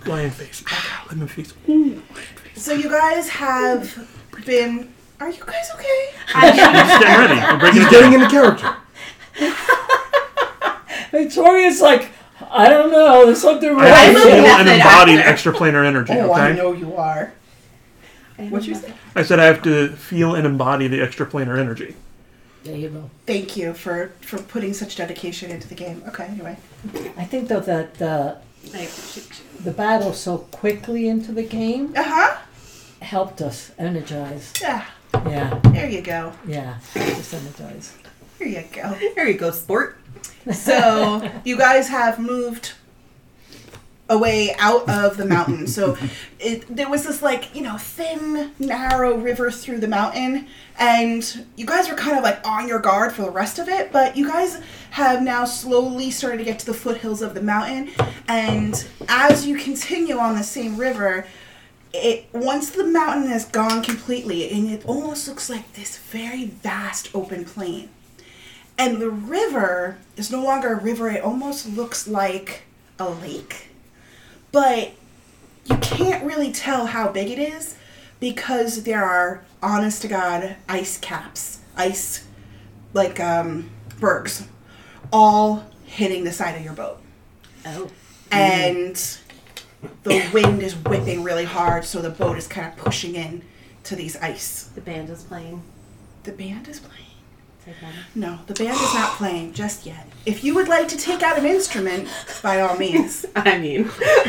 Lion face. Lemon face. Ooh, lion face. So you guys have been... Are you guys okay? I'm just getting ready. I'm breaking He's getting into character. Victoria's like, I don't know, there's something wrong. I have to I'm a feel method and embody actor. extraplanar energy, Oh, okay? I know you are. What'd you say? I said I have to feel and embody the extraplanar energy. There you go. Thank you for putting such dedication into the game. Okay, anyway. I think, though, that I appreciate you. the battle so quickly into the game Uh-huh. helped us energize. Yeah, Yeah, there you go. yeah, helped us energize. Here you go. There you go, sport. So you guys have moved away out of the mountain. So there was this thin, narrow river through the mountain, and you guys were kind of on your guard for the rest of it, but you guys have now slowly started to get to the foothills of the mountain, and as you continue on the same river, once the mountain has gone completely, and it almost looks like this very vast open plain. And the river is no longer a river, it almost looks like a lake. But you can't really tell how big it is because there are, honest to God, ice caps, bergs, all hitting the side of your boat. Oh. And the wind is whipping really hard, so the boat is kind of pushing in to these ice. The band is playing. The band is playing? Take one. No, the band is not playing just yet. If you would like to take out an instrument, by all means. I mean.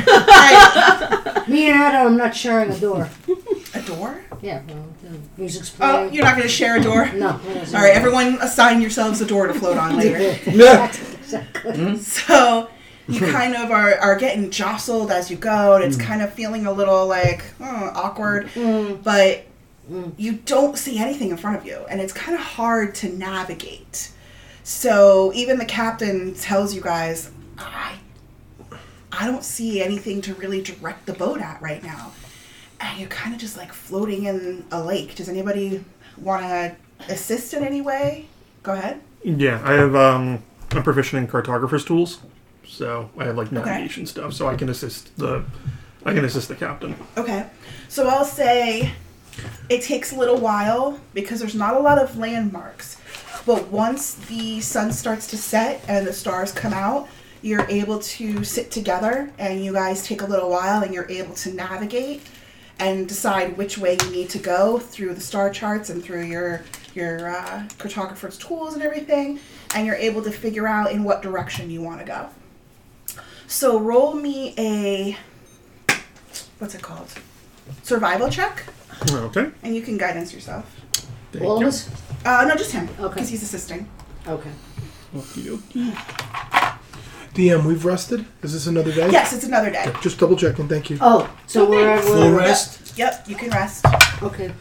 Me and Adam, I'm not sharing a door. A door? Yeah, well, the music's Oh, playing. you're not going to share a door? No. All right, everyone assign yourselves a door to float on later. Exactly. So you kind of are getting jostled as you go, and it's kind of feeling a little awkward, but you don't see anything in front of you, and it's kind of hard to navigate. So even the captain tells you guys, I don't see anything to really direct the boat at right now. And you're kind of just floating in a lake. Does anybody want to assist in any way? Go ahead. Yeah, I have, I'm proficient in cartographer's tools, so I have navigation stuff, so I can assist the captain. Okay. So I'll say it takes a little while because there's not a lot of landmarks. But once the sun starts to set and the stars come out, you're able to sit together and you guys take a little while and you're able to navigate and decide which way you need to go through the star charts and through your cartographer's tools and everything, and you're able to figure out in what direction you want to go. So roll me a, what's it called? Survival check, Okay. and you can guidance yourself. Thank All of you. us? No, just him, Okay. because he's assisting. Okay. Okey-dokey. DM, we've rested? Is this another day? Yes, it's another day. Just double checking, thank you. Oh, so we're Full rest? Yep, you can rest. Okay.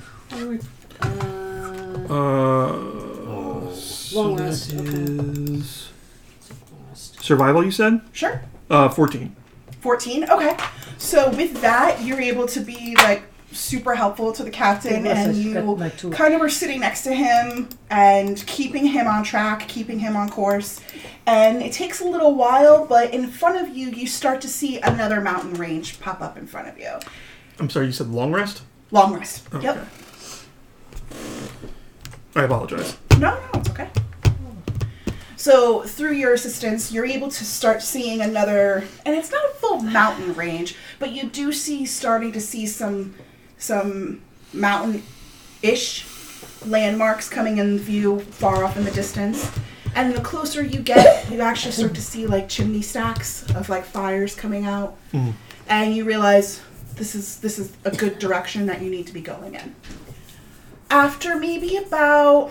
So Long that rest, okay. is survival, you said? Sure. 14. 14? Okay. So with that, you're able to be super helpful to the captain, Yes, and I you got my tool. kind of are sitting next to him and keeping him on track, keeping him on course. And it takes a little while, but in front of you, you start to see another mountain range pop up in front of you. I'm sorry, you said long rest? Long rest. Okay. Yep. I apologize. No, it's okay. So through your assistance, you're able to start seeing another, and it's not a full mountain range, but you do starting to see some mountain-ish landmarks coming in view far off in the distance. And the closer you get, you actually start to see chimney stacks of fires coming out, and you realize this is a good direction that you need to be going in. After maybe about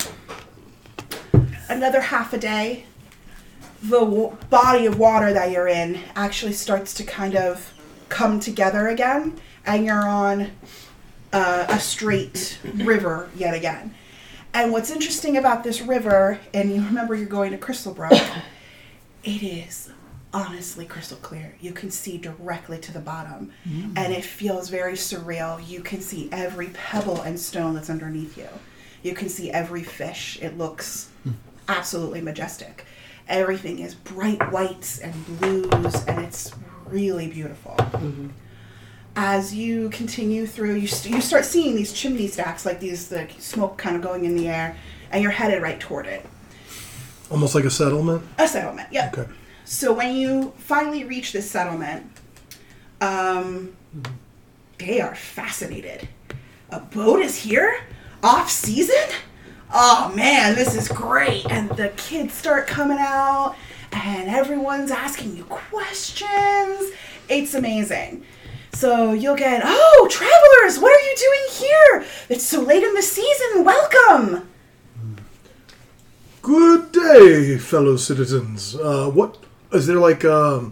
another half a day, the body of water that you're in actually starts to kind of come together again, and you're on a straight river yet again. And what's interesting about this river, and you remember you're going to Crystalbrook, it is honestly crystal clear. You can see directly to the bottom, and it feels very surreal. You can see every pebble and stone that's underneath you. You can see every fish. It looks absolutely majestic. Everything is bright whites and blues, and it's really beautiful. As you continue through, you start seeing these chimney stacks, like these the smoke kind of going in the air, and you're headed right toward it. Almost like a settlement? A settlement, yep. Okay. So when you finally reach this settlement, they are fascinated. A boat is here? Off season? Oh man, this is great. And the kids start coming out and everyone's asking you questions. It's amazing. So you'll get, oh, travelers, what are you doing here? It's so late in the season. Welcome. Good day, fellow citizens. What is there like?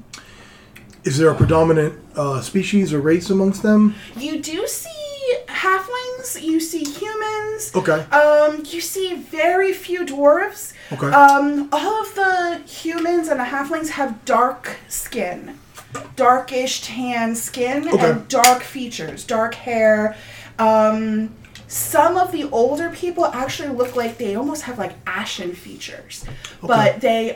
Is there a predominant species or race amongst them? You do see halflings. You see humans. Okay. You see very few dwarves. Okay. All of the humans and the halflings have dark skin, darkish tan skin, Okay. and dark features, dark hair. Some of the older people actually look like they almost have like ashen features, but they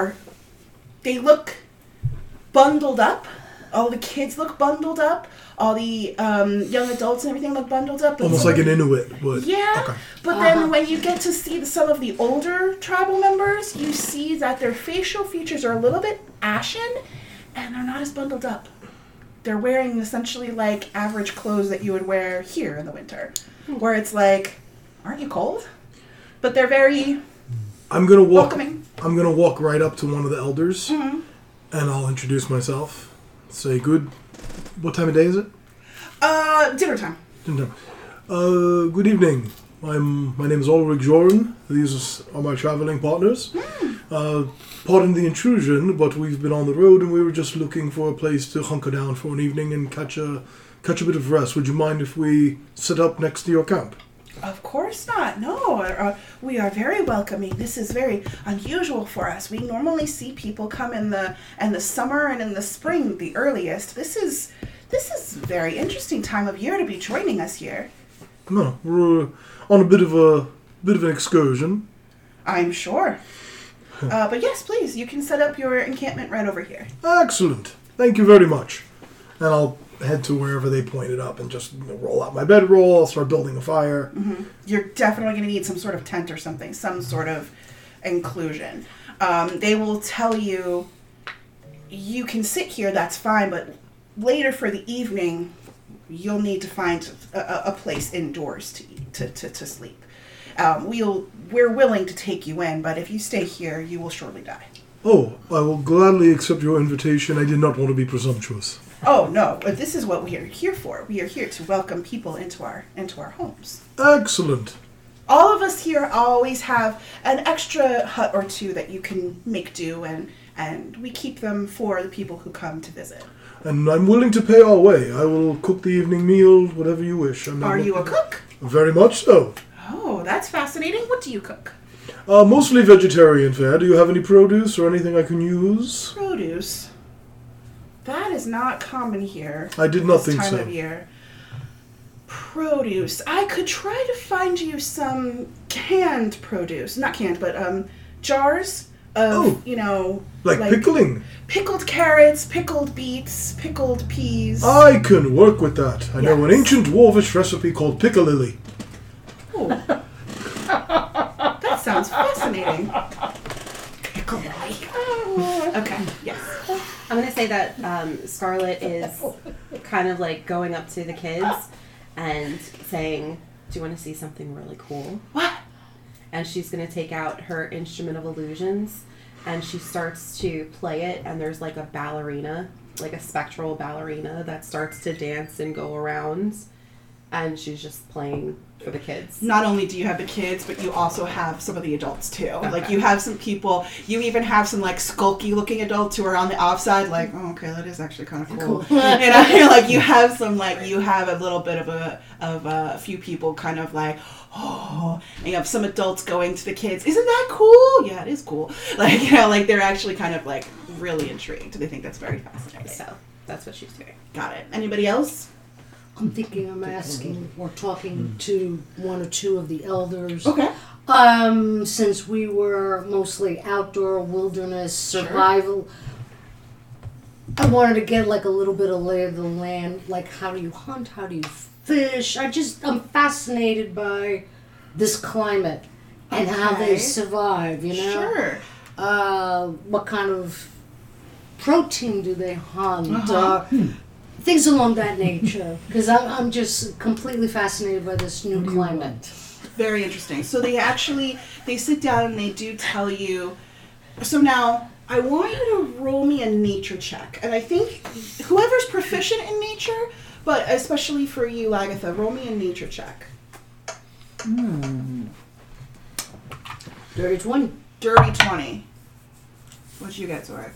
look bundled up. All the kids look bundled up. All the young adults and everything look bundled up. But Almost some like of an Inuit would. yeah, Okay. but then when you get to see some of the older tribal members, you see that their facial features are a little bit ashen, and they're not as bundled up. They're wearing essentially like average clothes that you would wear here in the winter, where it's like, aren't you cold? But they're very I'm gonna walk. welcoming. I'm gonna walk right up to one of the elders, Mm-hmm. and I'll introduce myself. Say good. What time of day is it? Dinner time. Good evening. My name is Ulrich Joren. These are my traveling partners. Pardon the intrusion, but we've been on the road and we were just looking for a place to hunker down for an evening and catch a bit of rest. Would you mind if we set up next to your camp? Of course not. No, we are very welcoming. This is very unusual for us. We normally see people come in the summer and in the spring, the earliest. This is a very interesting time of year to be joining us here. No, we're on a bit of an excursion. I'm sure. But yes, please, you can set up your encampment right over here. Excellent. Thank you very much. And I'll head to wherever they pointed up and just roll out my bedroll. I'll start building a fire. Mm-hmm. You're definitely going to need some sort of tent or something, some sort of inclusion. They will tell you, you can sit here, that's fine, but later for the evening, you'll need to find a place indoors to sleep. We're willing to take you in, but if you stay here, you will surely die. Oh, I will gladly accept your invitation. I did not want to be presumptuous. Oh no, but this is what we are here for. We are here to welcome people into our homes. Excellent. All of us here always have an extra hut or two that you can make do, and we keep them for the people who come to visit. And I'm willing to pay our way. I will cook the evening meal, whatever you wish. Are you a cook? Very much so. Oh, that's fascinating. What do you cook? Mostly vegetarian fare. Do you have any produce or anything I can use? Produce. That is not common here. I did not this think time so. of year. Produce. I could try to find you some canned produce. Not canned, but jars of, Like pickling? Pickled carrots, pickled beets, pickled peas. I can work with that. I know an Yes. ancient dwarvish recipe called piccalilli. Oh. That sounds fascinating. Okay, yes. I'm going to say that Scarlett is kind of like going up to the kids and saying, do you want to see something really cool? What? And she's going to take out her instrument of illusions and she starts to play it, and there's like a ballerina, like a spectral ballerina that starts to dance and go around, and she's just playing for the kids. Not only do you have the kids, but you also have some of the adults too. Okay. Like you have some people, you even have some like skulky looking adults who are on the offside like, oh, okay, that is actually kind of cool. And like you have some you have a little bit of a few people kind of like, oh, and you have some adults going to the kids, isn't that cool? Yeah, it is cool. Like they're actually kind of like really intrigued. They think that's very fascinating. So that's what she's doing. Got it. Anybody else? I'm thinking I'm asking or talking to one or two of the elders. Okay. Since we were mostly outdoor wilderness survival, I wanted to get like a little bit of lay of the land, like how do you hunt, how do you fish. I'm fascinated by this climate and how they survive, you know? Sure. What kind of protein do they hunt? Uh-huh. Things along that nature. Because I'm just completely fascinated by this new climate. Very interesting. So they sit down and they do tell you. So now, I want you to roll me a nature check. And I think whoever's proficient in nature, but especially for you, Agatha, roll me a nature check. Dirty 20. Dirty 20. What'd you get, Zorik?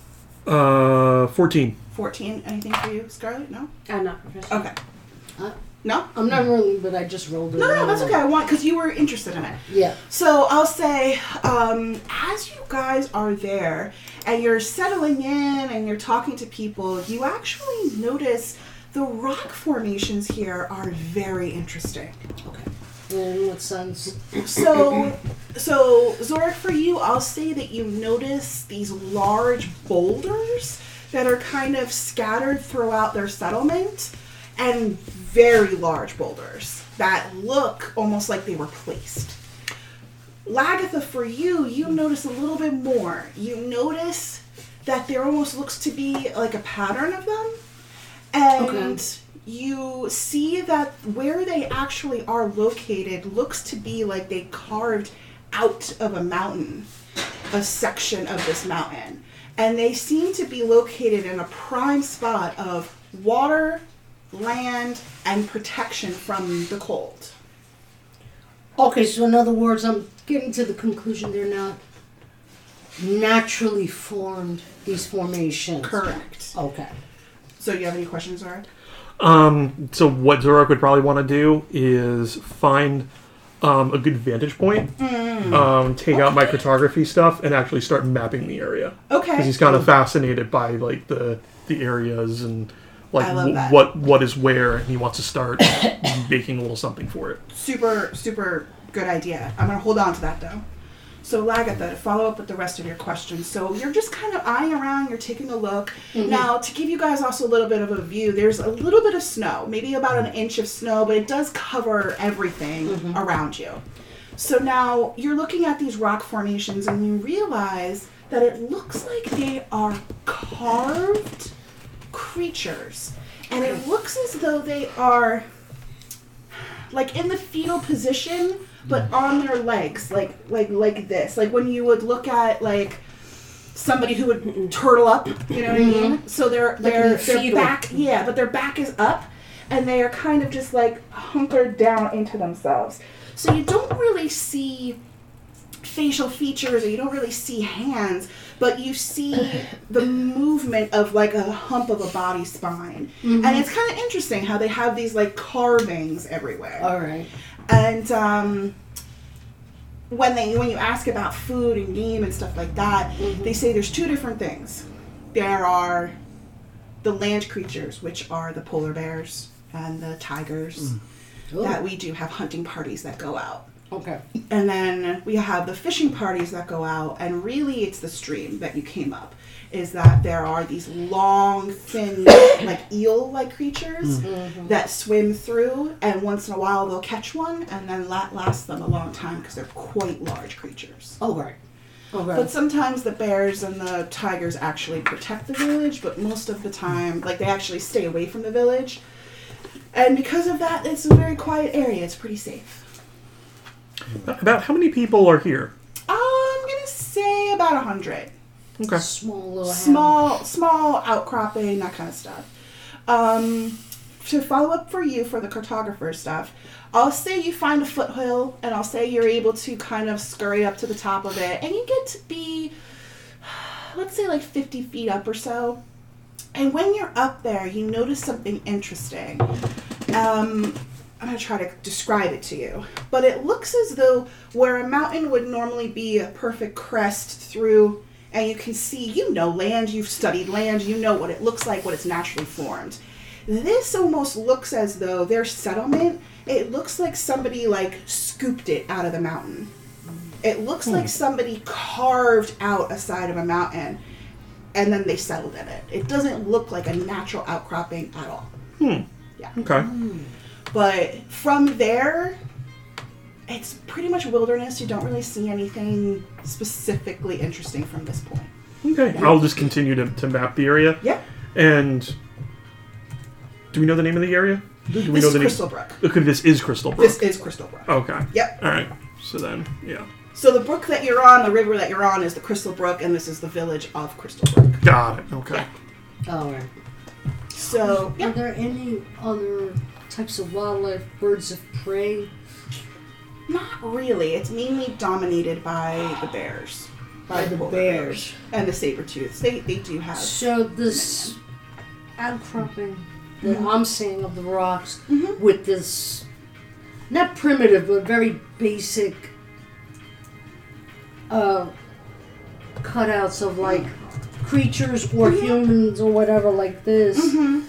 14. 14. Anything for you, Scarlett? No? I'm not professional. Okay. Uh, No? I'm not rolling, but I just rolled it. No, that's okay. I want, because you were interested in it. Yeah. So I'll say, as you guys are there and you're settling in and you're talking to people, you actually notice the rock formations here are very interesting. Okay. In what sense? So Zorik, for you, I'll say that you notice these large boulders that are kind of scattered throughout their settlement, and very large boulders that look almost like they were placed. Lagatha, for you, you notice a little bit more. You notice that there almost looks to be like a pattern of them, and you see that where they actually are located looks to be like they carved out of a mountain, a section of this mountain. And they seem to be located in a prime spot of water, land, and protection from the cold. Okay, so in other words, I'm getting to the conclusion they're not naturally formed, these formations. Correct. Okay. So you have any questions, Zorik? So what Zorak would probably want to do is find a good vantage point, take out my cartography stuff, and actually start mapping the area. Okay. Because he's kind of fascinated by like the areas and like I love that. what is where, and he wants to start making a little something for it. Super, super good idea. I'm going to hold on to that, though. So, Lagatha, to follow up with the rest of your questions. So, you're just kind of eyeing around, you're taking a look. Mm-hmm. Now, to give you guys also a little bit of a view, there's a little bit of snow, maybe about an inch of snow, but it does cover everything around you. So, now you're looking at these rock formations and you realize that it looks like they are carved creatures. And it looks as though they are like in the fetal position, but on their legs, like this. Like when you would look at like somebody who would turtle up, you know what I mean? So their back, but their back is up, and they are kind of just like hunkered down into themselves. So you don't really see facial features, or you don't really see hands, but you see the movement of like a hump of a body spine. And it's kind of interesting how they have these like carvings everywhere. All right. And when you ask about food and game and stuff like that, they say there's two different things. There are the land creatures, which are the polar bears and the tigers, that we do have hunting parties that go out. Okay. And then we have the fishing parties that go out, and really it's the stream that you came up, is that there are these long, thin, like eel-like creatures that swim through, and once in a while they'll catch one, and then that lasts them a long time because they're quite large creatures. All right. All right. But sometimes the bears and the tigers actually protect the village, but most of the time, like they actually stay away from the village. And because of that, it's a very quiet area. It's pretty safe. About how many people are here? I'm gonna say about 100. Okay. Small little Small outcropping, that kind of stuff. To follow up for you for the cartographer stuff, I'll say you find a foothill, and I'll say you're able to kind of scurry up to the top of it, and you get to be, let's say like 50 feet up or so. And when you're up there, you notice something interesting. I'm going to try to describe it to you. But it looks as though where a mountain would normally be a perfect crest through, and you can see, you know land, you've studied land, you know what it looks like, what it's naturally formed. This almost looks as though their settlement, it looks like somebody like scooped it out of the mountain. It looks like somebody carved out a side of a mountain. and then they settled in it. It doesn't look like a natural outcropping at all. Okay. But from there, it's pretty much wilderness. You don't really see anything specifically interesting from this point. Okay. I'll just continue to map the area. Yeah. And do we know the name of the area? Do we This know is the Crystal Brook. Okay, this is Crystal Brook. This is Crystal Brook. Okay. Yep. All right. So then, yeah. So the brook that you're on, the river that you're on, is the Crystal Brook, and this is the village of Crystal Brook. Got it. Okay. All right. So, Are there any other types of wildlife, birds of prey? not really. It's mainly dominated by the bears. By the polar bears. And the saber-tooths. They do have... So this outcropping that I'm seeing of the rocks Mhm. with this, not primitive, but very basic cutouts of like creatures or humans or whatever like this. Mhm.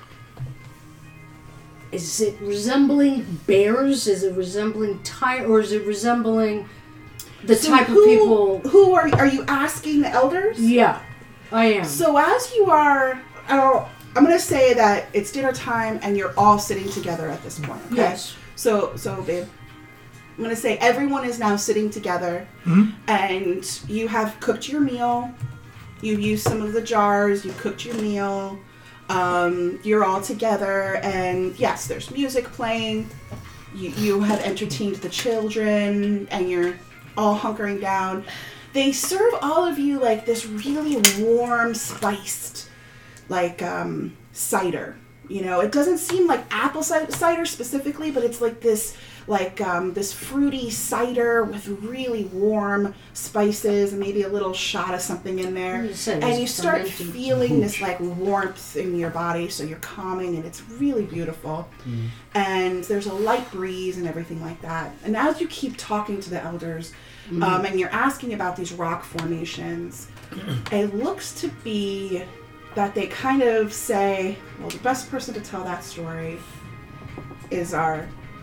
Is it resembling bears? Is it resembling or is it resembling the So type who, of people? Who are you asking the elders? Yeah, I am. So as you are... I'm going to say that it's dinner time and you're all sitting together at this point, okay? Yes. So babe, I'm going to say everyone is now sitting together and you have cooked your meal. You've used some of the jars. You cooked your meal. You're all together and yes, there's music playing. You have entertained the children and you're all hunkering down. They serve all of you like this really warm, spiced like cider. You know, it doesn't seem like apple cider specifically, but it's like this this fruity cider with really warm spices and maybe a little shot of something in there. And you start feeling this like warmth in your body, so you're calming and it's really beautiful. And there's a light breeze and everything like that. And as you keep talking to the elders and you're asking about these rock formations, it looks to be that they kind of say, well, the best person to tell that story is our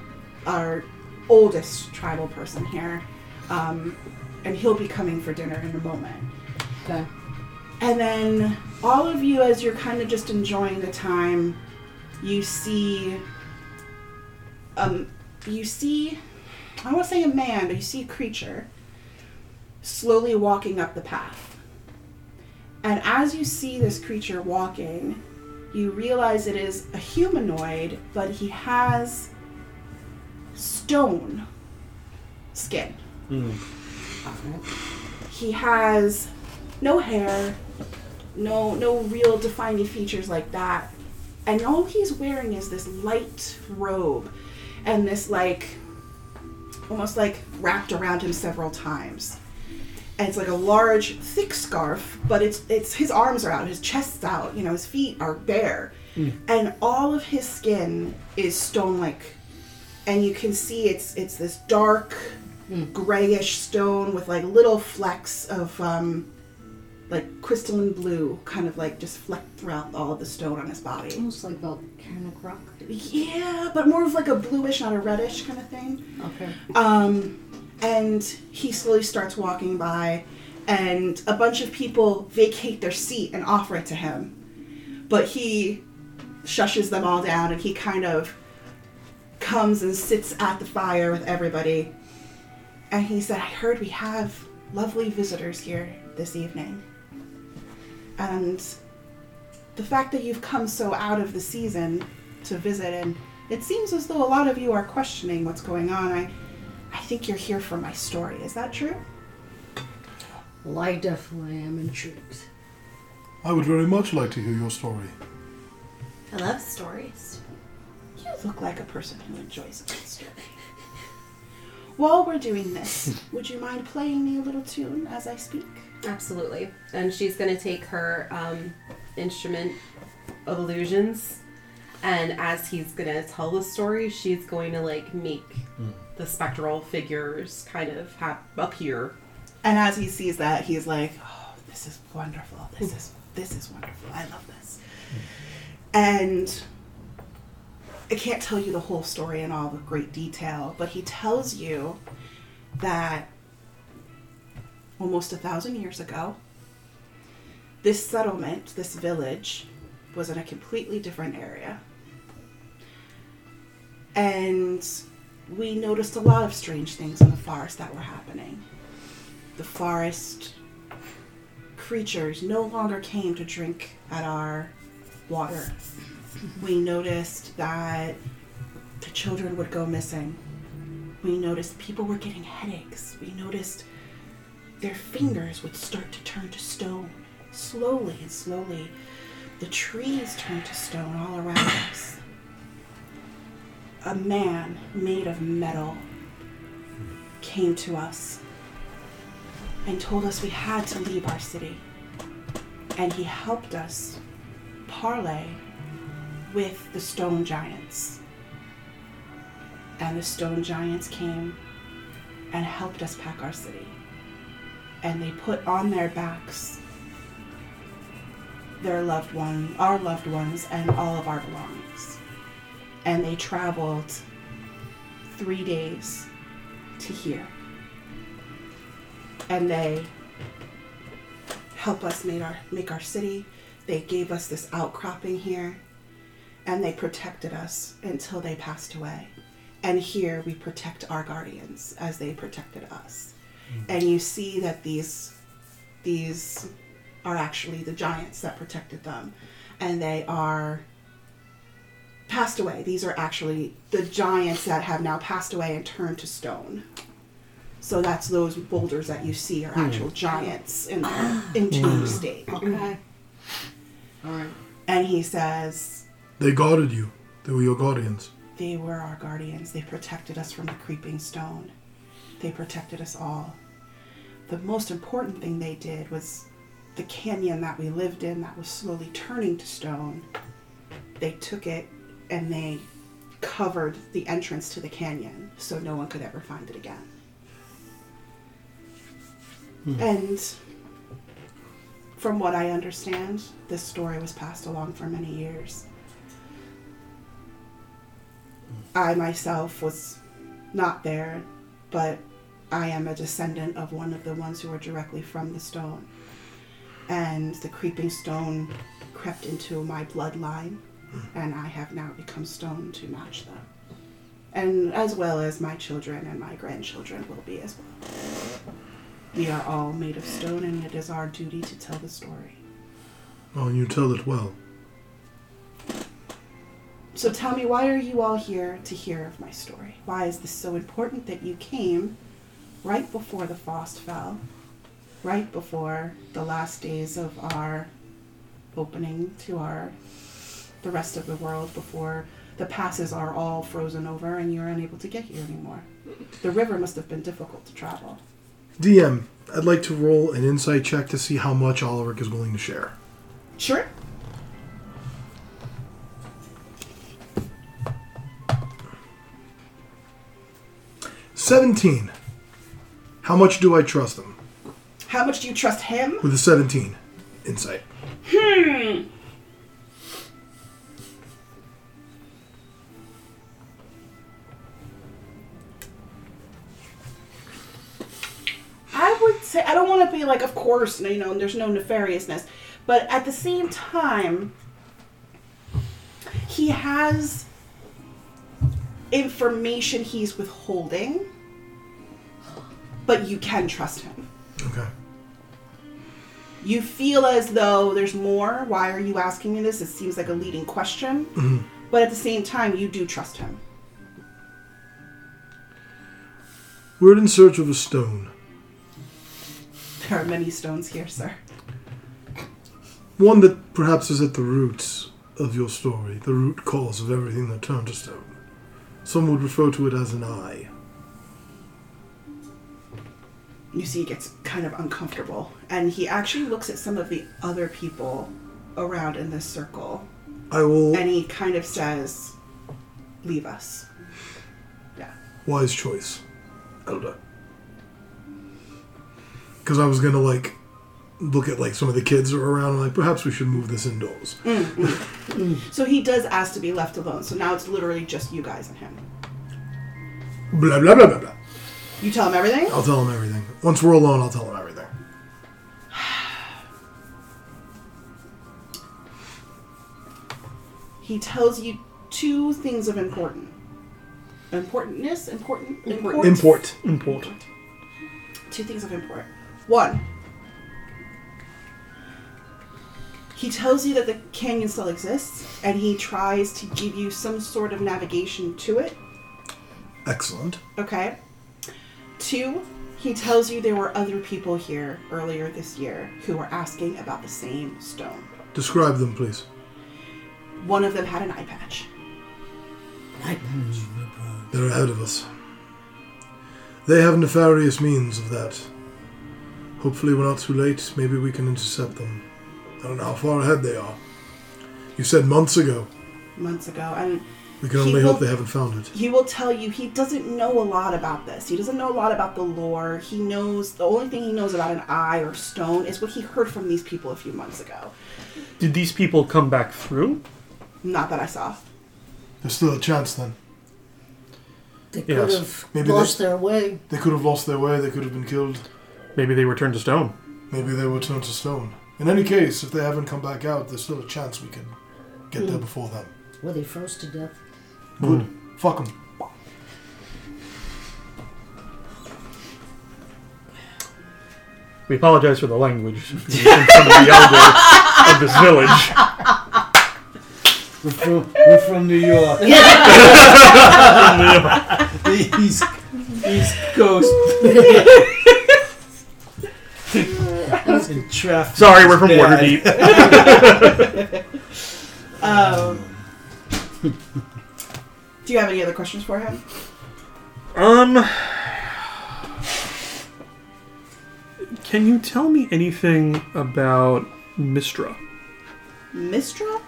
oldest tribal person here, and he'll be coming for dinner in a moment. Okay. And then all of you, as you're kind of just enjoying the time, you see, I don't want to say a man, but you see a creature slowly walking up the path. And as you see this creature walking, you realize it is a humanoid, but he has stone skin. He has no hair, no real defining features like that. And all he's wearing is this light robe and this almost like wrapped around him several times. And it's like a large, thick scarf, but it's his arms are out, his chest's out, his feet are bare. And all of his skin is stone-like. And you can see it's this dark, grayish stone with like little flecks of like crystalline blue, kind of like just flecked throughout all of the stone on his body. Almost like volcanic rock. Yeah, but more of like a bluish, not a reddish kind of thing. Okay. And he slowly starts walking by, and a bunch of people vacate their seat and offer it to him. But he shushes them all down, and he kind of comes and sits at the fire with everybody. And he said, I heard we have lovely visitors here this evening. And the fact that you've come so out of the season to visit, and it seems as though a lot of you are questioning what's going on. I think you're here for my story. Is that true? Well, I definitely am intrigued. I would very much like to hear your story. I love stories. You look like a person who enjoys a good story. While we're doing this, would you mind playing me a little tune as I speak? Absolutely. And she's going to take her instrument of illusions, and as he's going to tell the story, she's going to make the spectral figures kind of appear. And as he sees that, he's like, oh, this is wonderful. This is wonderful. I love this. And I can't tell you the whole story in all the great detail, but he tells you that almost 1,000 years ago, this settlement, this village, was in a completely different area. And we noticed a lot of strange things in the forest that were happening. The forest creatures no longer came to drink at our water. We noticed that the children would go missing. We noticed people were getting headaches. We noticed their fingers would start to turn to stone. Slowly and slowly, the trees turned to stone all around us. A man made of metal came to us and told us we had to leave our city. And he helped us parlay with the stone giants. And the stone giants came and helped us pack our city. And they put on their backs their loved one, our loved ones, and all of our belongings. And they traveled 3 days to here. And they helped us make our city. They gave us this outcropping here. And they protected us until they passed away. And here we protect our guardians as they protected us. And you see that these are actually the giants that protected them. And they are passed away. These are actually the giants that have now passed away and turned to stone. So that's those boulders that you see are actual giants in their entombed state. Okay. All right. And he says, They guarded you. They were your guardians. they were our guardians. They protected us from the creeping stone. They protected us all. The most important thing they did was the canyon that we lived in that was slowly turning to stone. They took it and they covered the entrance to the canyon so no one could ever find it again. And from what I understand, this story was passed along for many years. I myself was not there, but I am a descendant of one of the ones who were directly from the stone. And the creeping stone crept into my bloodline, and I have now become stone to match them. And as well as my children and my grandchildren will be as well. We are all made of stone, and it is our duty to tell the story. Oh, and you tell it well. So tell me, why are you all here to hear of my story? Why is this so important that you came right before the frost fell, right before the last days of our opening to the rest of the world, before the passes are all frozen over and you're unable to get here anymore? The river must have been difficult to travel. DM, I'd like to roll an insight check to see how much Ulrich is willing to share. Sure. $17. How much do I trust him? How much do you trust him? With a 17 insight. I would say, I don't want to be like, of course, you know, there's no nefariousness. But at the same time, he has information he's withholding, but you can trust him. Okay. You feel as though there's more. Why are you asking me this? It seems like a leading question. Mm-hmm. But at the same time, you do trust him. We're in search of a stone. There are many stones here, sir. One that perhaps is at the roots of your story, the root cause of everything that turned to stone. Some would refer to it as an eye. You see, he gets kind of uncomfortable. And he actually looks at some of the other people around in this circle. I will... And he kind of says, leave us. Yeah. Wise choice, Elder. Because I was going to, look at, some of the kids who are around and, perhaps we should move this indoors. So he does ask to be left alone. So now it's literally just you guys and him. Blah, blah, blah, blah, blah. You tell him everything? I'll tell him everything. Once we're alone, I'll tell him everything. He tells you two things of importance. Import. Two things of import. One, he tells you that the canyon still exists, and he tries to give you some sort of navigation to it. Excellent. Okay. Two, he tells you there were other people here earlier this year who were asking about the same stone. Describe them, please. One of them had an eye patch. They're ahead of us. They have nefarious means of that. Hopefully we're not too late. Maybe we can intercept them. I don't know how far ahead they are. You said months ago. Months ago, and We can only hope they haven't found it. He will tell you he doesn't know a lot about this. He doesn't know a lot about the lore. He knows, the only thing he knows about an eye or stone is what he heard from these people a few months ago. Did these people come back through? Not that I saw. There's still a chance then. They could Yes. have Maybe lost their way. They could have lost their way. They could have been killed. Maybe they were turned to stone. Maybe they were turned to stone. In any case, if they haven't come back out, there's still a chance we can get there before them. Were they froze to death? Good. Fuck them. We apologize for the language from the elder of this village. We're from New York. The East Coast. And traffic. Sorry, we're from bad. Waterdeep. Do you have any other questions for him? Can you tell me anything about Mistra? Mistra?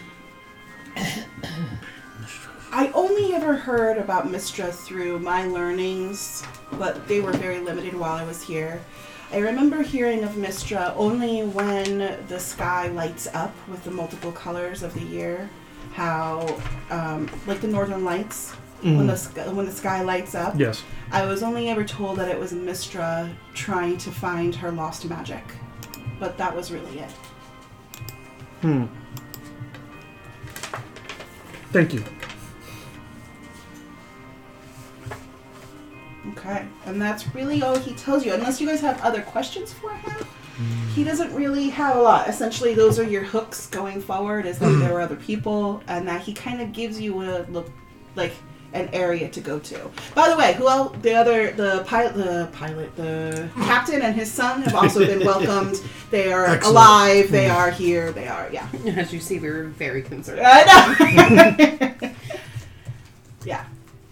I only ever heard about Mistra through my learnings, but they were very limited while I was here. I remember hearing of Mistra only when the sky lights up with the multiple colors of the year. How, like the Northern Lights, when the sky lights up. Yes. I was only ever told that it was Mistra trying to find her lost magic, but that was really it. Thank you. Okay, and that's really all he tells you. Unless you guys have other questions for him, he doesn't really have a lot. Essentially, those are your hooks going forward, is that there were other people, and that he kind of gives you a look, like an area to go to. By the way, who else? The captain and his son have also been welcomed. They are Excellent. alive. They are here. They are, yeah. As you see, we were very concerned. I know. Yeah.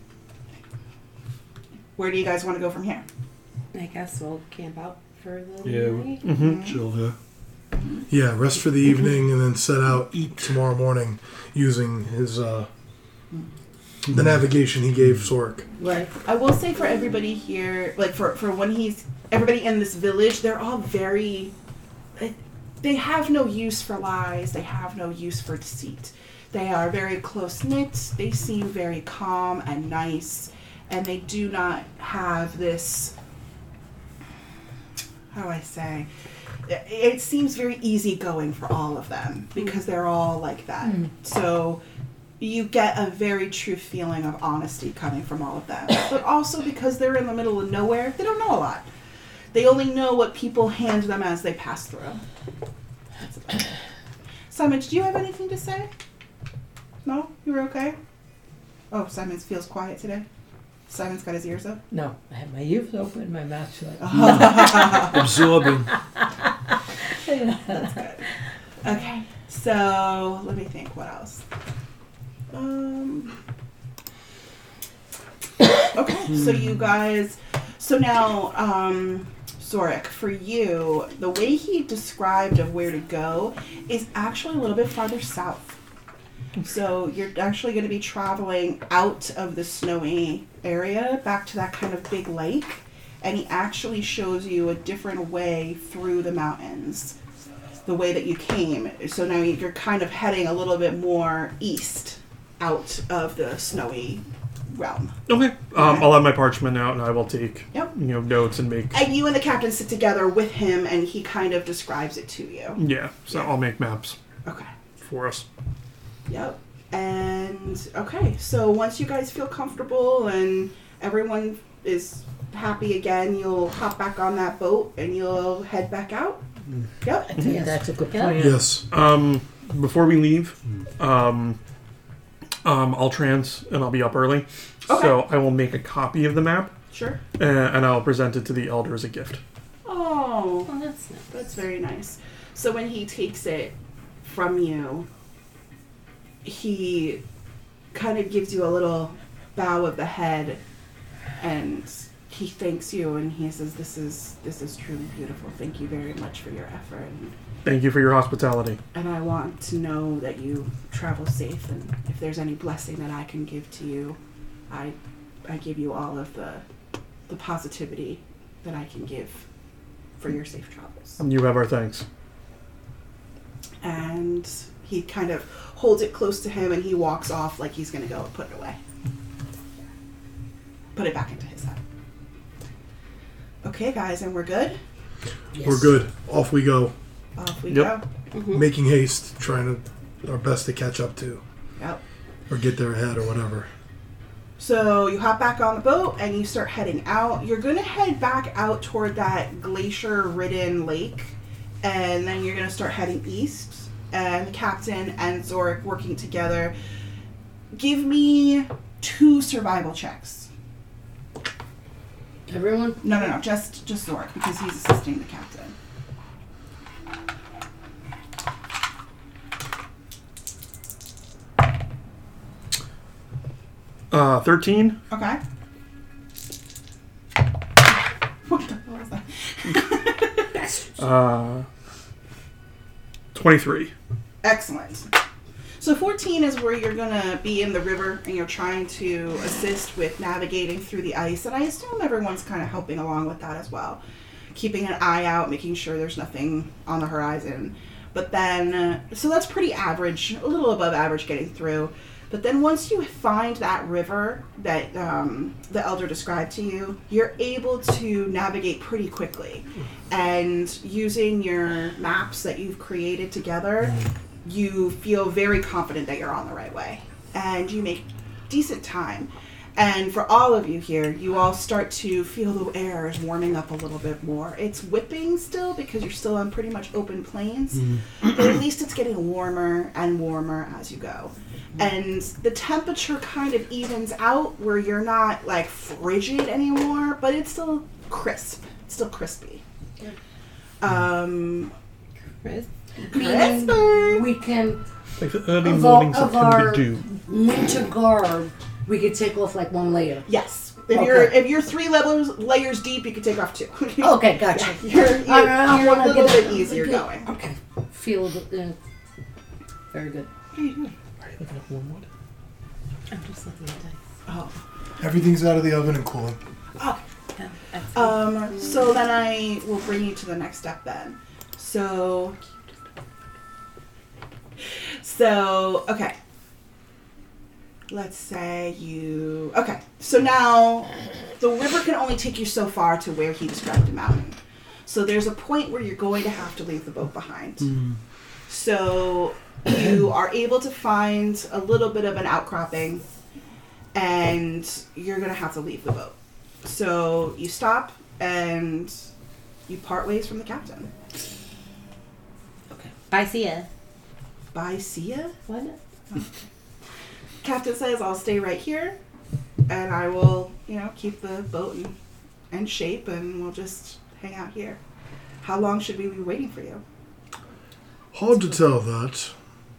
Where do you guys want to go from here? I guess we'll camp out for the Yeah, night. Chill here. Yeah, rest for the evening and then set out tomorrow morning using his the navigation he gave Sork. Right. I will say for everybody here, like for when everybody in this village, they're all very, they have no use for lies, they have no use for deceit. They are very close-knit, they seem very calm and nice, and they do not have this, how do I say, it seems very easygoing for all of them, because they're all like that. So you get a very true feeling of honesty coming from all of them. But also because they're in the middle of nowhere, they don't know a lot. They only know what people hand them as they pass through. That's about it. Simon, do you have anything to say? No? You were okay? Oh, Simon feels quiet today. Simon's got his ears up. No, I have my ears open, my mouth shut. Absorbing. That's good. Okay, so let me think. What else? Okay, so you guys. So now, Zorik, for you, the way he described of where to go is actually a little bit farther south. So you're actually going to be traveling out of the snowy area back to that kind of big lake, and he actually shows you a different way through the mountains, the way that you came. So now you're kind of heading a little bit more east out of the snowy realm. Okay. I'll have my parchment out and I will take Yep. notes and make... And you and the captain sit together with him, and he kind of describes it to you. Yeah, so I'll make maps Okay. for us. Yep. And okay, so once you guys feel comfortable and everyone is happy again, you'll hop back on that boat and you'll head back out. Yep. I think that's a good plan. Yes. Before we leave, I'll trance and I'll be up early. Okay. So I will make a copy of the map Sure. and I'll present it to the elder as a gift. Oh, Oh, that's nice. that's very nice. So when he takes it from you, he kind of gives you a little bow of the head and he thanks you and he says, this is truly beautiful. Thank you very much for your effort. Thank you for your hospitality. And I want to know that you travel safe, and if there's any blessing that I can give to you, I give you all of the positivity that I can give for your safe travels. You have our thanks. And he kind of holds it close to him and he walks off like he's going to go put it away. Put it back into his head. Okay, guys, and we're good? Yes. We're good. Off we go. Off we Yep. go. Making haste, trying our best to catch up to. Yep. Or get there ahead or whatever. So you hop back on the boat and you start heading out. You're going to head back out toward that glacier-ridden lake, and then you're going to start heading east. And the captain and Zorik working together. Give me 2 survival checks. Everyone? No, just Zorik, because he's assisting the captain. Uh, 13. Okay. What the hell was that? 23. Excellent. So 14 is where you're going to be in the river and you're trying to assist with navigating through the ice. And I assume everyone's kind of helping along with that as well. Keeping an eye out, making sure there's nothing on the horizon. But then, so that's pretty average, a little above average getting through. But then once you find that river that the elder described to you, you're able to navigate pretty quickly. And using your maps that you've created together, you feel very confident that you're on the right way. And you make decent time. And for all of you here, you all start to feel the air is warming up a little bit more. It's whipping still because you're still on pretty much open plains, but at least it's getting warmer and warmer as you go. And the temperature kind of evens out where you're not like frigid anymore, but it's still crisp. It's still crispy. Chris? Meaning we can, Like the early Of mornings our- of of our- tender dew. winter garb, we could take off like one layer. Yes. Okay. If you're 3 layers deep, you can take off 2. Okay, gotcha. You're I a wanna little get bit easier okay. going. Okay. Feel very good. Are you looking at wormwood? I'm just looking at dice. Oh. Everything's out of the oven and cooling. Oh, that's So then I will bring you to the next step then. So, okay. Let's say you... Okay, so now the river can only take you so far to where he described the mountain. So there's a point where you're going to have to leave the boat behind. So you are able to find a little bit of an outcropping and you're going to have to leave the boat. So you stop and you part ways from the captain. okay. Bye, see ya. Bye, see ya. What? Captain says, I'll stay right here and I will, keep the boat in shape and we'll just hang out here. How long should we be waiting for you? Hard to tell that.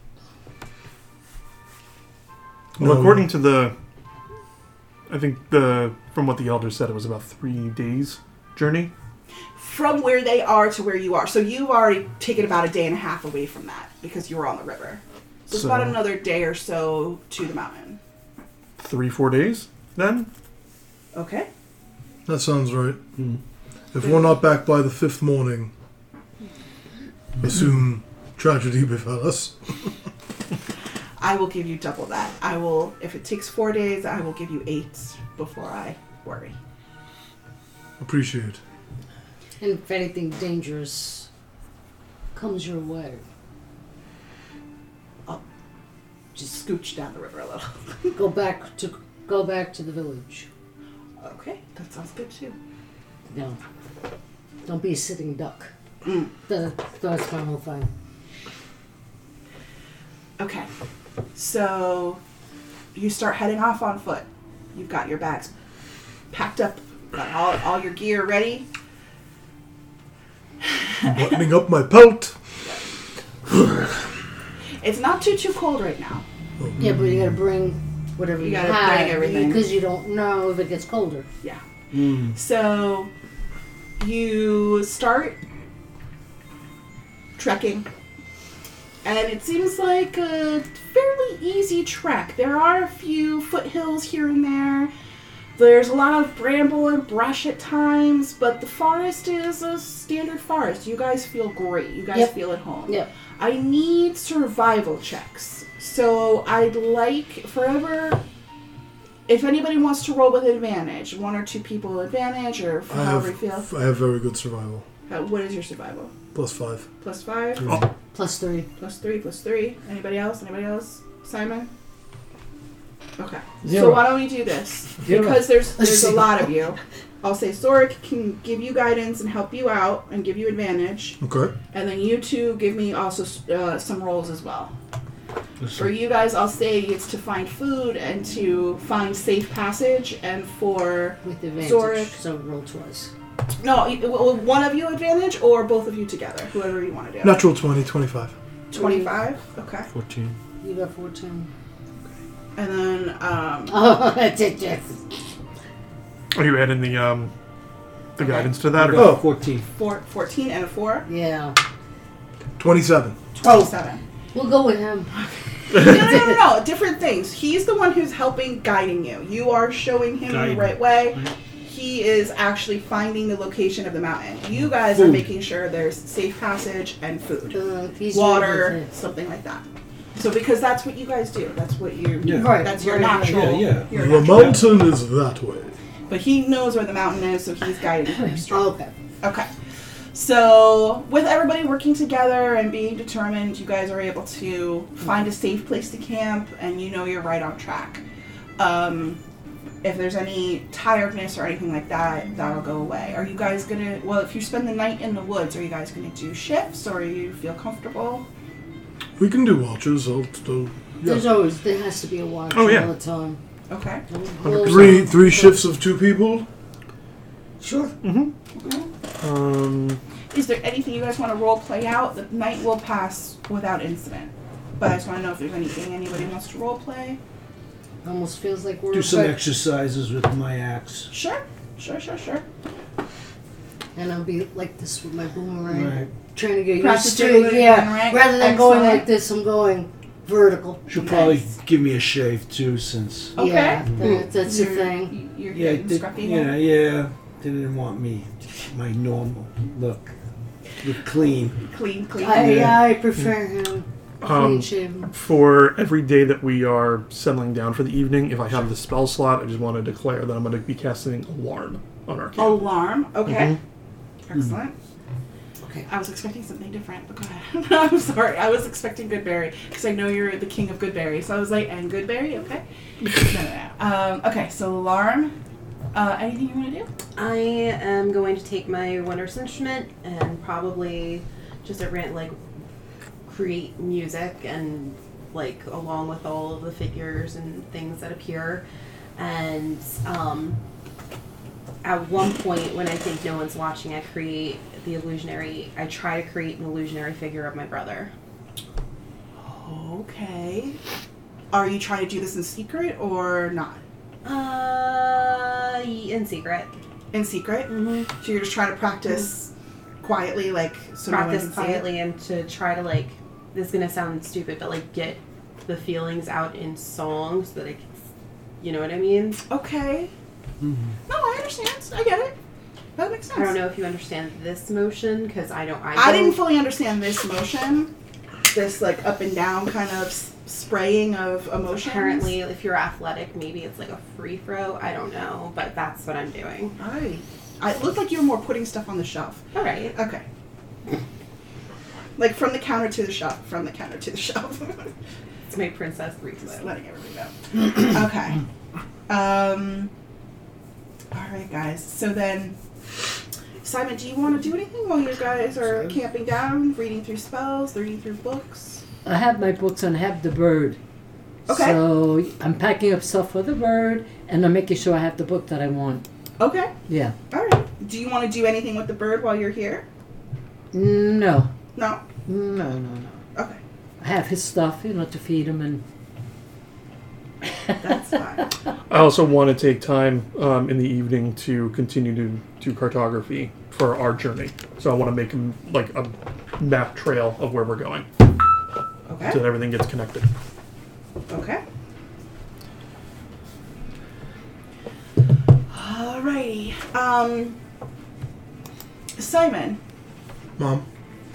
Well, according to I think from what the elder said, it was about 3 days journey. From where they are to where you are. So you've already taken about a day and a half away from that because you were on the river. So it's about another day or so to the mountain. 3-4 days then? Okay. That sounds right. If we're not back by the 5th morning, assume tragedy befell us. I will give you double that. If it takes 4 days, I will give you 8 before I worry. Appreciate. And if anything dangerous comes your way, Just scooch down the river a little. Go back to the village. Okay, that sounds good too. No. Don't be a sitting duck. That's my whole thing. Okay, so you start heading off on foot. You've got your bags packed up, got all your gear ready. Buttoning up my pelt. It's not too cold right now. Yeah, but you gotta bring whatever You you, gotta have bring everything. because you don't know if it gets colder. Yeah. So you start trekking, and it seems like a fairly easy trek. There are a few foothills here and there. There's a lot of bramble and brush at times, but the forest is a standard forest. You guys feel great. You guys Yep. feel at home. Yep. I need survival checks. So I'd like if anybody wants to roll with advantage, 1 or 2 people advantage, or however you feel. I have very good survival. What is your survival? +5. +5? Oh, +3. +3. Anybody else? Simon? Okay. 0. So why don't we do this? 0. Because there's a lot of you. I'll say Sorik can give you guidance and help you out and give you advantage. Okay. And then you two give me also some rolls as well. For you guys, I'll say it's to find food and to find safe passage, and for With advantage. Zorik. So roll twice. No, one of you advantage or both of you together, whoever you want to do. Natural 20, 25. 25. Okay. 14. You got 14. And then Oh, that's it, yes. are you adding the guidance to that? Or? Oh. 14. 14 and a 4. Yeah. 27. 27. We'll go with him. No. Different things. He's the one who's helping, guiding you. You are showing him Guiding. the right way. He is actually finding the location of the mountain. You guys are making sure there's safe passage and food, He's water, really good. something like that. So because that's what you guys do. That's what you. Yeah. Right. That's your right, natural. Yeah. your The natural- mountain is that way. But he knows where the mountain is, so he's guiding you straight. Okay. Okay. So, with everybody working together and being determined, you guys are able to find a safe place to camp, and you know you're right on track. If there's any tiredness or anything like that, that'll go away. Are you guys gonna, if you spend the night in the woods, are you guys gonna do shifts, or you feel comfortable? We can do watches. Yeah. There has to be a watch Oh, yeah. all the time. Okay. We'll- Three shifts of 2 people. Sure. Is there anything you guys want to role play out? The night will pass without incident. But I just want to know if there's anything anybody wants to role play. Almost feels like we're Do some back- exercises with my axe. Sure. And I'll be like this with my boomerang. Right. Trying to get used Practice to doing it. it Yeah. boomerang. Rather than going Excellent. like this, I'm going vertical. She'll probably Nice. give me a shave too, since. Okay. Yeah, that's the thing. You're Yeah, getting scruffy now? yeah. They didn't want me my normal look. Look clean. Clean. I prefer him clean Um, shaven. For every day that we are settling down for the evening, if I have the spell slot, I just want to declare that I'm going to be casting Alarm on our camp. Alarm. Okay. Excellent. Okay. I was expecting something different, but go ahead. I'm sorry. I was expecting Goodberry because I know you're the king of Goodberry. So I was like, and Goodberry? Okay. No. Okay, so Alarm. Anything you want to do? I am going to take my wondrous instrument and probably just create music and along with all of the figures and things that appear. And at one point when I think no one's watching, I try to create an illusionary figure of my brother. Okay. Are you trying to do this in secret or not? In secret. In secret? Mm-hmm. So you're just trying to practice quietly, so no one Practice can see it? quietly and to try to this is gonna sound stupid, but get the feelings out in songs so that I can, you know what I mean? Okay. No, I understand. I get it. That makes sense. I don't know if you understand this motion because I don't. I didn't fully understand this motion. This up and down kind of spraying of emotions. Apparently, if you're athletic, maybe it's a free throw. I don't know, but that's what I'm doing. Alright. It looked like you were more putting stuff on the shelf. All right. Okay. From the counter to the shelf. From the counter to the shelf. It's my princess 3 Just twin. letting everybody know. Okay. All right, guys. So then, Simon, do you want to do anything while you guys are camping down, reading through spells, reading through books? I have my books and I have the bird. Okay. So I'm packing up stuff for the bird and I'm making sure I have the book that I want. Okay. Yeah. All right. Do you want to do anything with the bird while you're here? No. No. No. Okay. I have his stuff, to feed him and. That's fine. I also want to take time in the evening to continue to do cartography for our journey. So I want to make like a map trail of where we're going, so Okay. that everything gets connected. Okay. Alrighty. Simon. Mom,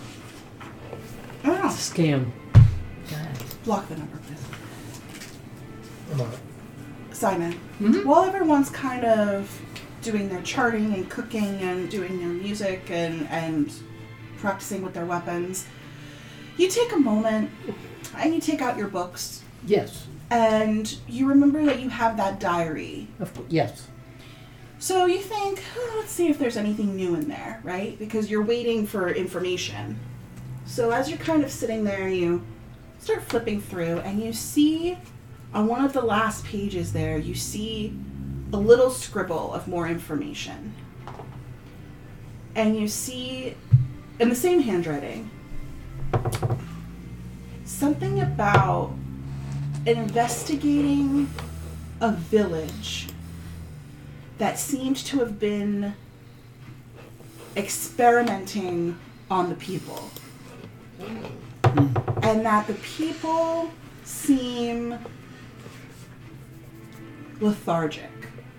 I don't know. It's a scam. God. Block the number, please. I'm on it. Simon. Mhm. While everyone's kind of doing their charting and cooking and doing their music and practicing with their weapons, you take a moment and you take out your books Yes. and you remember that you have that diary. Of course. Yes. So you think, let's see if there's anything new in there, right? Because you're waiting for information. So as you're kind of sitting there, you start flipping through and you see on one of the last pages there, you see a little scribble of more information. And you see, in the same handwriting, something about investigating a village that seemed to have been experimenting on the people. And that the people seem lethargic.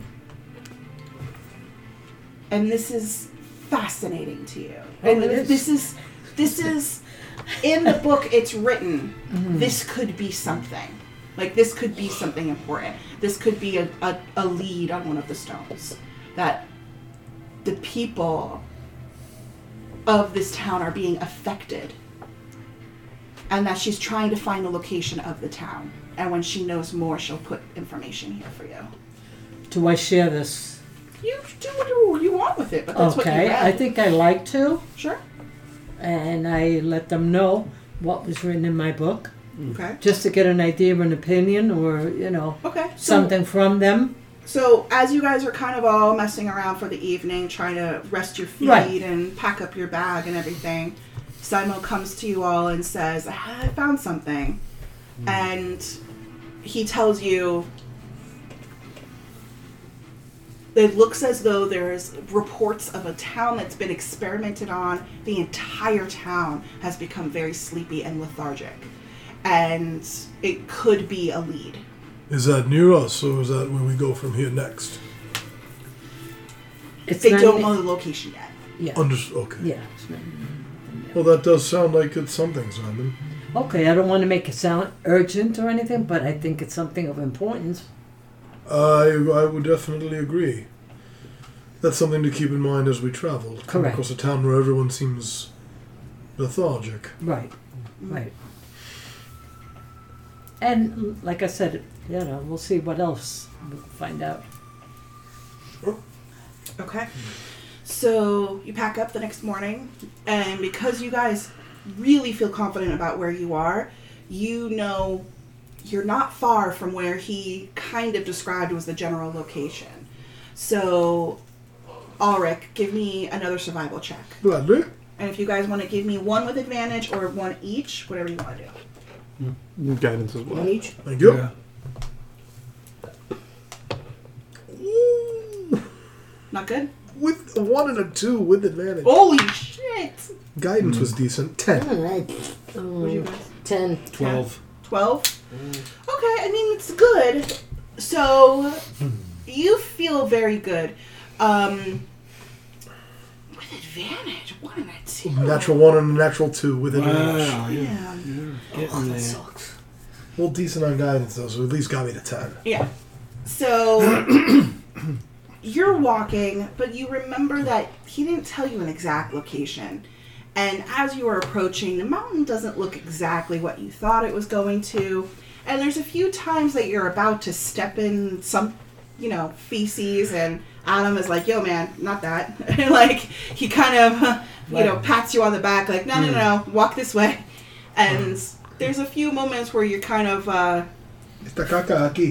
And this is fascinating to you. Oh, And it is. this is in the book it's written, this could be something. Like, this could be something important. This could be a lead on one of the stones. That the people of this town are being affected. And that she's trying to find the location of the town. And when she knows more, she'll put information here for you. Do I share this? You do what you want with it, but that's what you Okay. read. I think I like to. Sure. And I let them know what was written in my book. Okay. Just to get an idea or an opinion or, Okay. something from them. So as you guys are kind of all messing around for the evening, trying to rest your feet Right. and pack up your bag and everything, Simon comes to you all and says, I found something. And he tells you it looks as though there's reports of a town that's been experimented on. The entire town has become very sleepy and lethargic. And it could be a lead. Is that near us, or is that where we go from here next? It's They not don't in- know the location yet. Yeah. Okay. Yeah. It's not, Well, that does sound like it's something, Simon. okay, I don't want to make it sound urgent or anything, but I think it's something of importance. I would definitely agree. That's something to keep in mind as we travel. Come Correct. across a town where everyone seems lethargic. Right. Right. And like I said, we'll see what else we'll find out. Okay. So you pack up the next morning, and because you guys really feel confident about where you are, you know you're not far from where he kind of described was the general location. So, Ulrich, give me another survival check. Gladly. And if you guys want to give me one with advantage or one each, whatever you want to do. Guidance as well. One each? Thank you. Yeah. Ooh, Not good? with a 1 and a 2 with advantage. Holy shit! Guidance was decent. 10. All right. What do you guys? 10. 12. 12? Okay, I mean, it's good. So, you feel very good. With advantage? 1 and a 2. Natural 1 and a natural 2 with advantage. Wow, Yeah. you're getting there. Sucks. Well, decent on guidance, though, so at least got me to 10. Yeah. So, you're walking, but you remember that he didn't tell you an exact location. And as you are approaching, the mountain doesn't look exactly what you thought it was going to. And there's a few times that you're about to step in some, feces, and Adam is like, yo, man, not that. And, like, he kind of, pats you on the back, like, no, walk this way. And there's a few moments where you're kind of, Está caca aquí.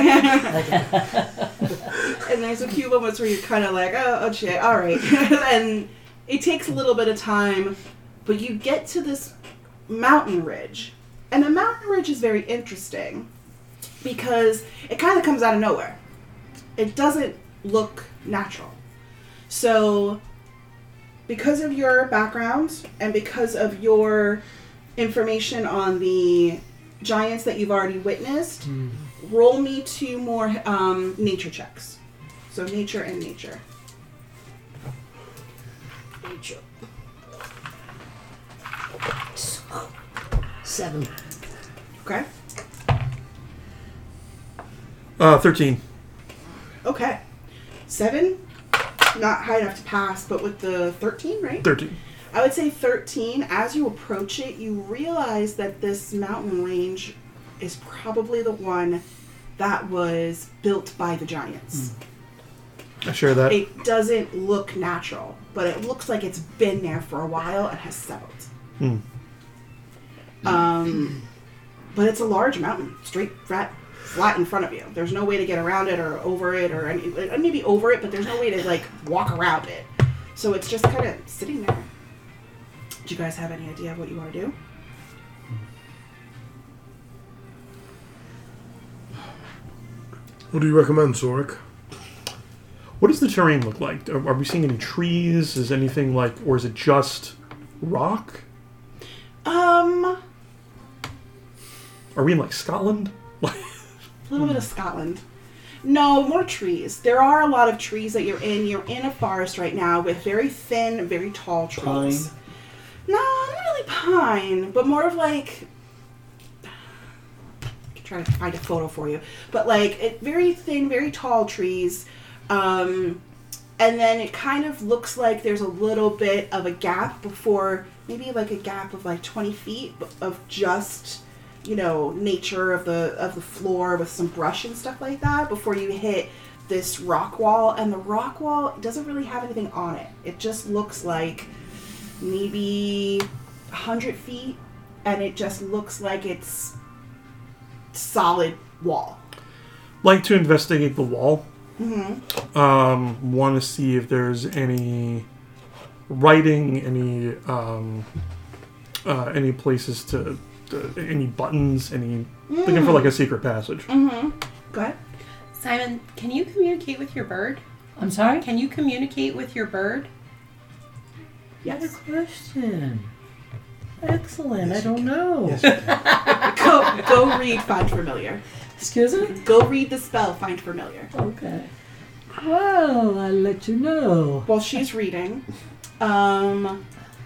and there's a few moments where you're kind of like, oh shit, all right. And it takes a little bit of time, but you get to this mountain ridge. And the mountain ridge is very interesting because it kind of comes out of nowhere. It doesn't look natural. So because of your background and because of your information on the giants that you've already witnessed, roll me 2 more nature checks. So nature and nature. Nature. 7. Okay. 13. Okay. 7, not high enough to pass, but with the 13, right? 13. I would say 13, as you approach it, you realize that this mountain range is probably the one that was built by the giants. I share that. It doesn't look natural, but it looks like it's been there for a while and has settled. But it's a large mountain, straight, flat in front of you. There's no way to get around it or over it or maybe over it, but there's no way to, like, walk around it. So it's just kind of sitting there. Do you guys have any idea of what you want to do? What do you recommend, Zorik? What does the terrain look like? Are we seeing any trees? Is anything like, or is it just rock? Are we in, like, Scotland? A little bit of Scotland. No, more trees. There are a lot of trees that you're in. You're in a forest right now with very thin, very tall trees. Pine? No, not really pine, but more of like... I can try to find a photo for you. But like, very thin, very tall trees. And then it kind of looks like there's a little bit of a gap before, maybe like a gap of like 20 feet of just, nature of the floor with some brush and stuff like that before you hit this rock wall. And the rock wall doesn't really have anything on it. It just looks like maybe 100 feet, and it just looks like it's solid wall. Like to investigate the wall. Mm-hmm. Want to see if there's any writing, any places to any buttons, looking for like a secret passage. Mm-hmm. Go ahead. Simon, can you communicate with your bird? I'm sorry? Can you communicate with your bird? What a Yes. question. Excellent. I don't know. Go read Find Familiar. Excuse me? Go read the spell Find Familiar. Okay. Well, I'll let you know. While she's reading, I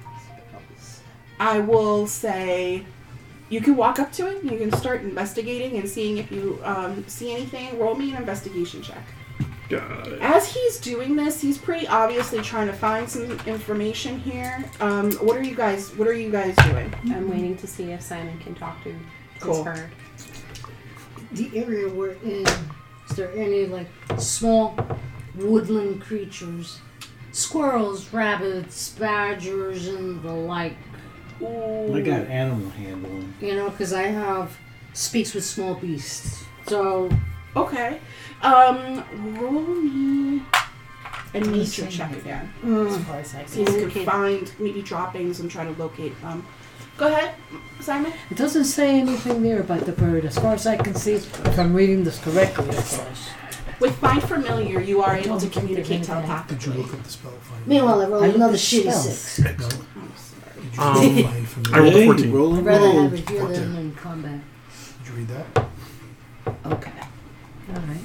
will say you can walk up to it. You can start investigating and seeing if you see anything. Roll me an investigation check. Got it. As he's doing this, he's pretty obviously trying to find some information here. What are you guys doing? I'm waiting to see if Simon can talk to Cool. his bird. The area we're in, is there any, like, small woodland creatures? Squirrels, rabbits, badgers, and the like. I got animal handling. Because I have speaks with small beasts. So, Okay. Roll me a nature check again. mm, As far as I So you can find maybe droppings and try to locate them. Go ahead, Simon. It doesn't say anything there about the bird, as far as I can see, if I'm reading this correctly, of course. With Find Familiar, you are able to don't think communicate there's anything. Did you telepathically. look at the spell finder? meanwhile, I rolled I looked another at shitty spells. 6. No. I'm sorry. Did you Um, find familiar? I rolled a Hey, 14. roll I'd and rather roll. have it here What than the- in combat. Did you read that? Okay. All right.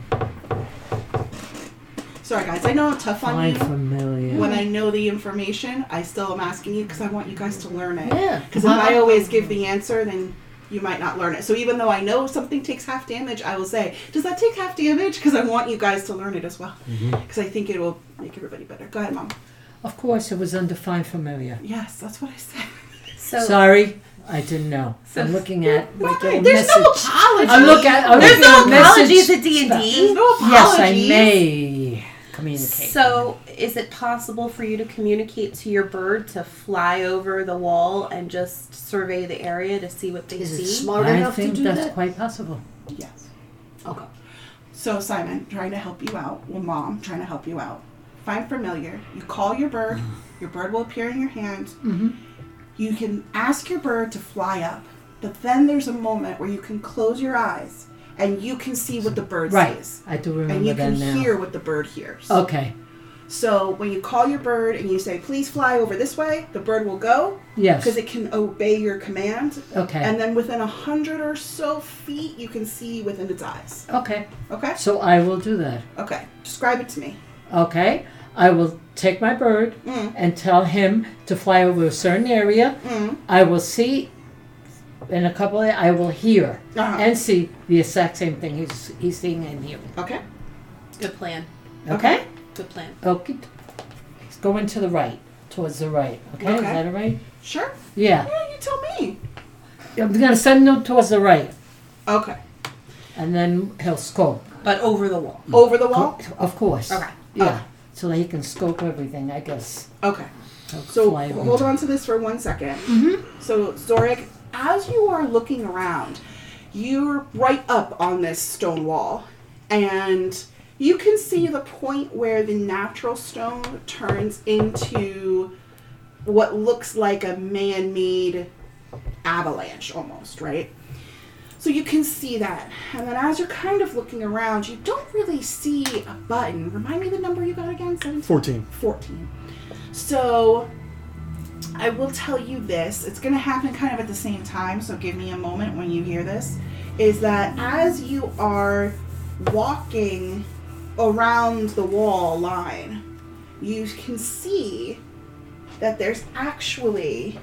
Sorry, guys. I know I'm tough on Find you. familiar. When I know the information, I still am asking you because I want you guys to learn it. Yeah. Because if I always give the answer, then you might not learn it. So even though I know something takes half damage, I will say, does that take half damage? Because I want you guys to learn it as well. Because I think it will make everybody better. Go ahead, Mom. Of course, it was undefined familiar. Yes, that's what I said. So Sorry. I didn't know. So- I'm looking at like a There's message. no apology. I'm looking at. There's no apologies at at D&D. There's no apologies. Yes, I may communicate. So, is it possible for you to communicate to your bird to fly over the wall and just survey the area to see what they Is it see? smart I enough to think do that's that? quite possible. Yes. Okay. So Simon, trying to help you out. Well, Mom, trying to help you out. Find familiar. You call your bird. Your bird will appear in your hand. Mm-hmm. You can ask your bird to fly up, but then there's a moment where you can close your eyes and you can see what the bird Right. sees, I do and remember you that can now. hear what the bird hears. Okay. So when you call your bird and you say, "Please fly over this way," the bird will go because Yes. it can obey your command. Okay. And then within 100 or so feet, you can see within its eyes. Okay. Okay. So I will do that. Okay. Describe it to me. Okay. I will take my bird and tell him to fly over a certain area. I will see in a couple of I will hear Uh-huh. and see the exact same thing he's seeing and hearing. Okay. Good plan. Okay? Good plan. Okay. He's going to the right. Towards the right. Okay? Is Okay. that all right? Sure. Yeah. Yeah, you tell me. I'm gonna send him towards the right. Okay. And then he'll scope. But over the wall. Over the wall? Of course. Okay. Yeah. Okay. So that he can scope everything, I guess. Okay. He'll So fly over. hold on to this for 1 second. So Zorik, as you are looking around, you're right up on this stone wall, and you can see the point where the natural stone turns into what looks like a man-made avalanche almost, right? So you can see that. And then as you're kind of looking around, you don't really see a button. Remind me the number you got again? 17? 14. 14. So I will tell you this. It's going to happen kind of at the same time, so give me a moment when you hear this. Is that as you are walking around the wall line, you can see that there's actually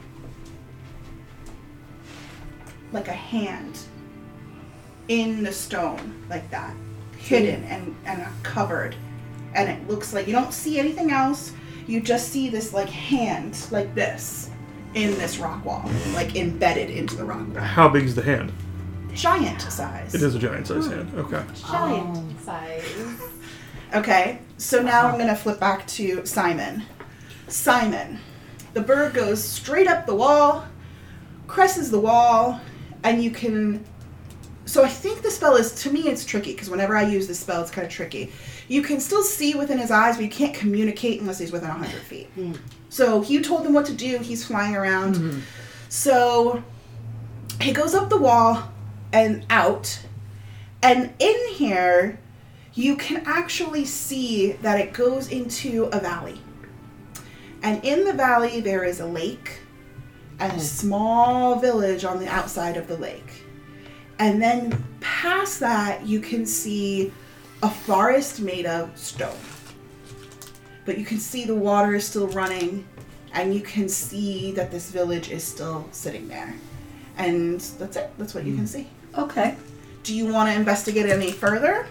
like a hand in the stone, like that, hidden and covered. And it looks like you don't see anything else. You just see this like hand, like this, in this rock wall, like embedded into the rock wall. How big is the hand? Giant size. It is a giant size hand. Okay. Giant size. Okay, so now I'm gonna flip back to Simon. Simon, the bird goes straight up the wall, cresses the wall, and you can. So I think the spell is, to me, it's tricky because whenever I use this spell, it's kind of tricky. You can still see within his eyes, but you can't communicate unless he's within 100 feet. So you told him what to do. He's flying around. So he goes up the wall and out, and in here, you can actually see that it goes into a valley. And in the valley, there is a lake and a small village on the outside of the lake. And then past that, you can see a forest made of stone. But you can see the water is still running, and you can see that this village is still sitting there. And that's it. That's what you can see. Okay. Do you want to investigate any further?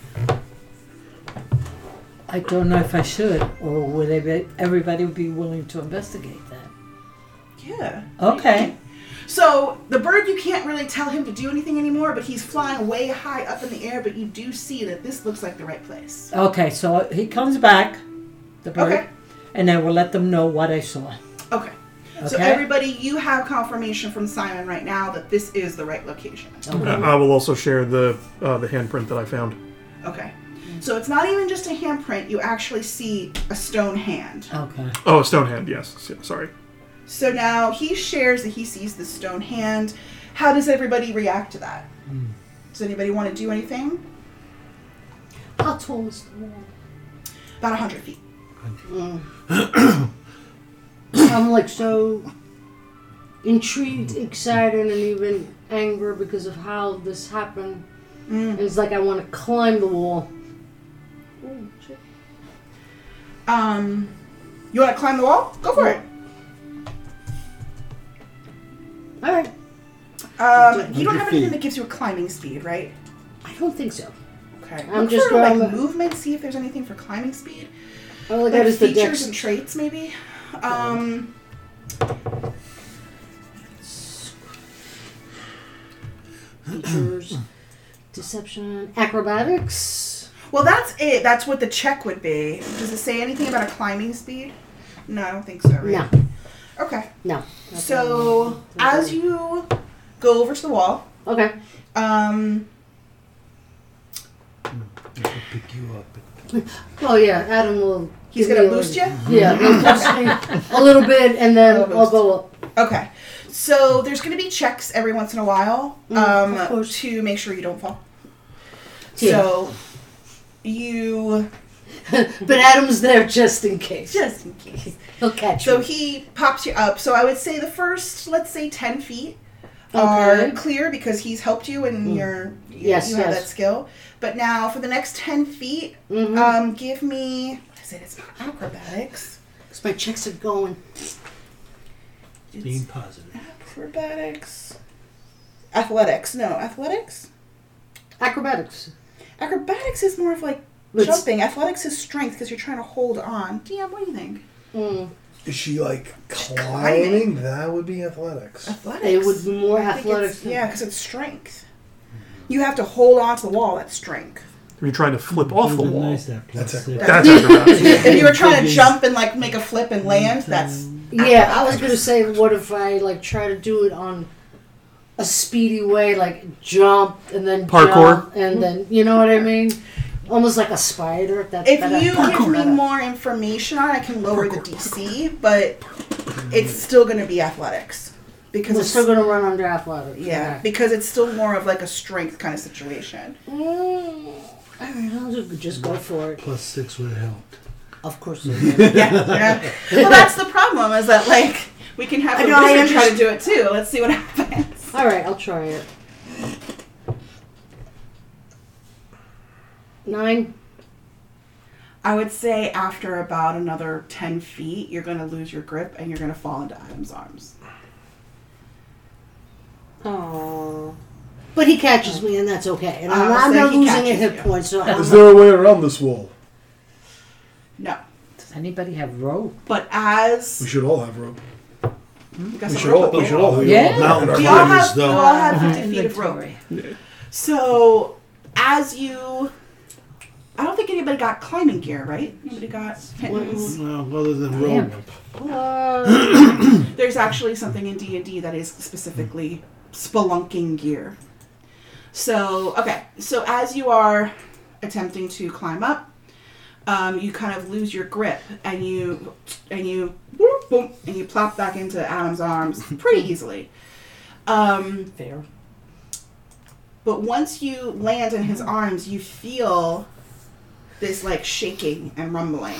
I don't know if I should, or would everybody be willing to investigate that? Yeah. Okay. So the bird, you can't really tell him to do anything anymore, but he's flying way high up in the air, but you do see that this looks like the right place. Okay, so he comes back, the bird, Okay. and then we'll let them know what I saw. Okay. So Okay. everybody, you have confirmation from Simon right now that this is the right location. I will also share the handprint that I found. Okay. So it's not even just a handprint, you actually see a stone hand. Okay. Oh, a stone hand. Yes. Sorry. So now he shares that he sees the stone hand. How does everybody react to that? Does anybody want to do anything? How tall is the wall? About 100 feet. I'm like so intrigued, excited, and even angry because of how this happened. It's like I want to climb the wall. Oh, shit. You want to climb the wall? Go for it. All right. You don't 100 have anything feet. that gives you a climbing speed, right? I don't think so. Okay. I'm Look just for, like, going- movement, see if there's anything for climbing speed. All I got Like is the features dex. and traits, maybe. features. Deception. Acrobatics. Well, that's it. That's what the check would be. Does it say anything about a climbing speed? No, I don't think so, right? No. Okay. No. So, as you go over to the wall, Okay. um, I'll pick you up. Oh yeah, Adam will. he's give going to me a boost you? Yeah, he'll boost me a little bit, and then Little I'll boost. go up. Okay. So, there's going to be checks every once in a while of course. to make sure you don't fall. Yeah. So, you... But Adam's there just in case. Just in case. He'll catch So me. he pops you up. So I would say the first, let's say, 10 feet are Okay. clear because he's helped you and you Yes, have yes. that skill. But now for the next 10 feet, Mhm. give me, what is it? It's not acrobatics. Because my checks are going. Being It's positive. acrobatics. Athletics. No, athletics? Acrobatics. Acrobatics is more of like Let's- jumping. Athletics is strength because you're trying to hold on. DM, what do you think? Mm. Is she like climbing. climbing? That would be athletics. Athletics. It would be more I think athletics. it's- Yeah, because it's strength. You have to hold on to the wall. That's strength. If you're trying to flip off the wall, Nice that plus That's six. that's acrobatics. If you were trying to jump and like make a flip and land, that's Yeah, I was gonna say, what if I like try to do it on a speedy way, like jump and then Parkour. jump and then you know what I mean? Almost like a spider. That's if better. you give me Better. more information on it, I can lower the DC, but it's still going to be athletics because We're it's still gonna run under athletics. yeah, because it's still more of like a strength kind of situation. Alright, I'll just go for it. Plus 6 would have helped. Of course. Yeah. Well, that's the problem is that like we can have I the know, I wizard try to do it too. Let's see what happens. Alright, I'll try it. 9. I would say after about another 10 feet, you're going to lose your grip and you're going to fall into Adam's arms. Oh. But he catches me, and that's okay. And I'm I'll say not he losing a catches hit you. point, so Is there a way around this wall? No. Does anybody have rope? But as We should all have rope. you got We some should rope all. We should all. Yeah. Mountain We all climbers, have, we though. all have 50 feet of rope. Inventory. So, as you... I don't think anybody got climbing gear, right? Nobody got mittens. No, other than Yeah. rope. There's actually something in D&D that is specifically spelunking gear. So, okay. So, as you are attempting to climb up, you kind of lose your grip and you whoop, boom, and you plop back into Adam's arms pretty easily. Fair. But once you land in his arms, you feel this like shaking and rumbling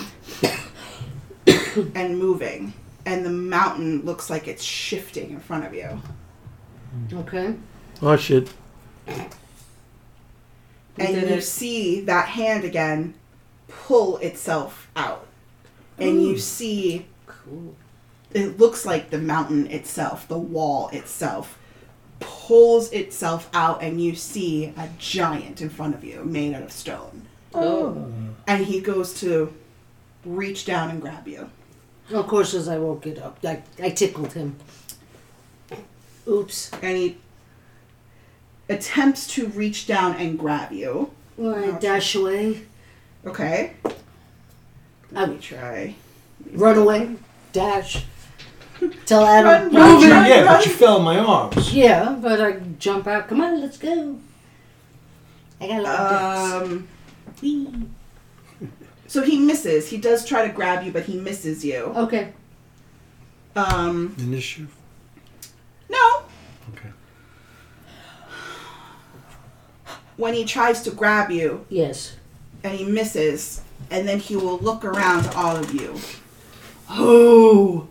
and moving, and the mountain looks like it's shifting in front of you. okay. Oh shit! And Did you it- see that hand again pull itself out, and you see Cool. it looks like the mountain itself, the wall itself, pulls itself out, and you see a giant in front of you made out of stone. Oh. And he goes to reach down and grab you. Of course, as I woke it up, I tickled him. Oops. And he attempts to reach down and grab you. I dash away, Okay. Let me try. run away, dash. Tell Adam, Run, move it. run. Yeah, but you fell in my arms. Yeah, but I jump out. Come on, let's go. I got a lot of dicks. So he misses. He does try to grab you, but he misses you. Okay. Initiative. No. Okay. When he tries to grab you Yes. and he misses, and then he will look around to all of you. Oh.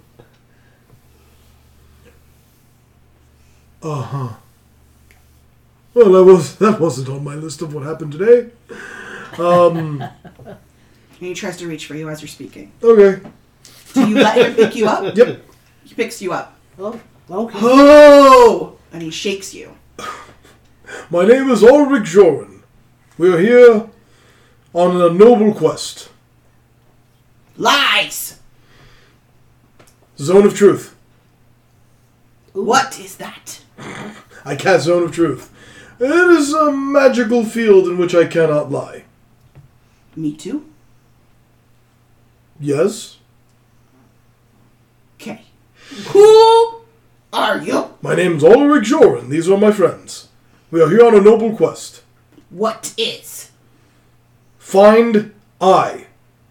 Uh-huh. Well, that wasn't on my list of what happened today. And he tries to reach for you as you're speaking. Okay. Do you let him pick you up? Yep. He picks you up. Oh, okay. Oh! And he shakes you. My name is Ulrich Joran. We are here on a noble quest. Lies! Zone of Truth. What is that? I cast Zone of Truth. It is a magical field in which I cannot lie. Me too. Yes? Okay. Who are you? My name's Ulrich Joran. These are my friends. We are here on a noble quest. What is? Find I.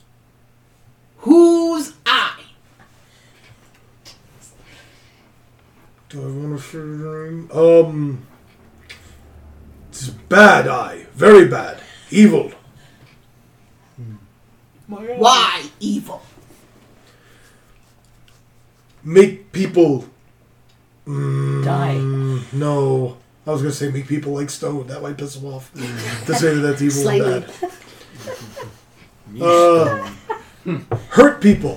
Whose I? Do I want to say your name? It's bad I. Very bad. Evil. Why evil? Make people... Die. No. I was going to say make people like stone. That might piss them off. To say that that's evil Slightly. and bad. Hurt people.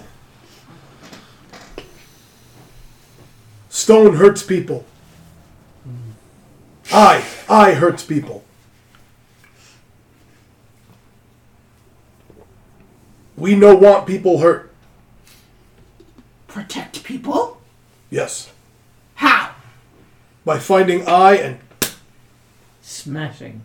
Stone hurts people. I hurts people. We no want people hurt. Protect people? Yes. How? By finding I and... Smashing.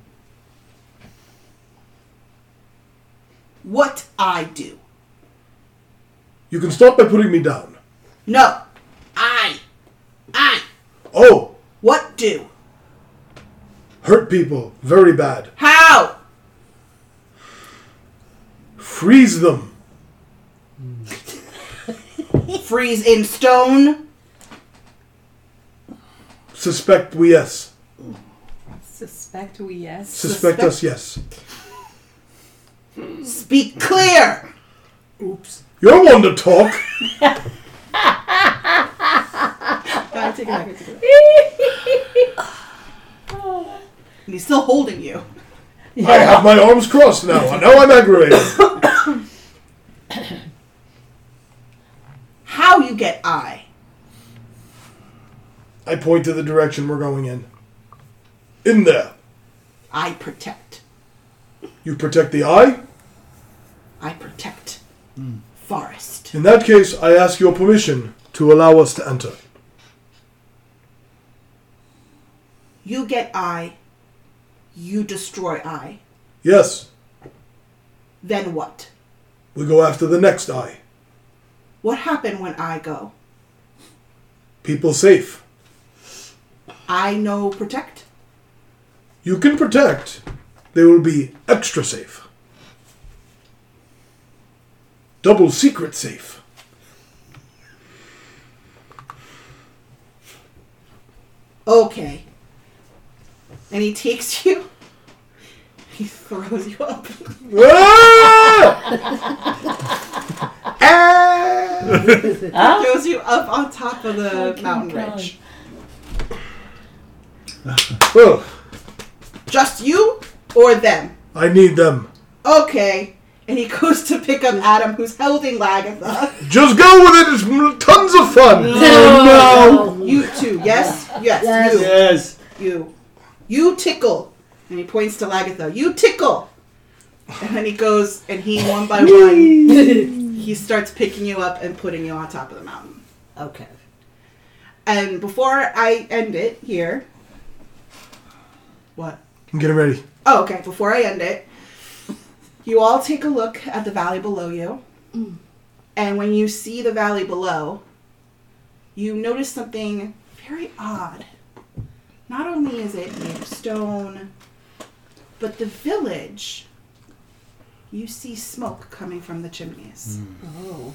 What I do? You can start by putting me down. No. I. Oh! What do? Hurt people. Very bad. How? Freeze them. Freeze in stone? Suspect we yes. Suspect we yes. Suspect us yes. Speak clear! Oops. You're one to talk. Take it back. And he's still holding you. I have my arms crossed now. Now I'm aggravated. How you get I? I point to the direction we're going in. In there. I protect. You protect the eye? I protect. Forest. In that case, I ask your permission to allow us to enter. You get I. You destroy I. Yes. Then what? We go after the next eye. What happened when I go? People safe. I know protect? You can protect. They will be extra safe. Double secret safe. Okay. And he takes you. He throws you up. Throws you up on top of the mountain ridge. Well, Just you or them? I need them. Okay. And he goes to pick up Adam, who's holding Lagatha. Just go with it. It's tons of fun. Oh, no. You two, yes? Yes, Yes. you. Yes. You tickle. And he points to Lagatha. You tickle. And then he goes, and he, one by one, he starts picking you up and putting you on top of the mountain. Okay. And before I end it here... What? I'm getting ready. Oh, okay. Before I end it, you all take a look at the valley below you. And when you see the valley below, you notice something very odd. Not only is it made of stone, but the village, you see smoke coming from the chimneys. Oh.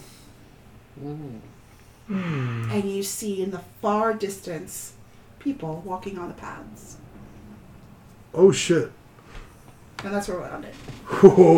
And you see in the far distance people walking on the paths. Oh, shit. And that's where we're on it. Whoa.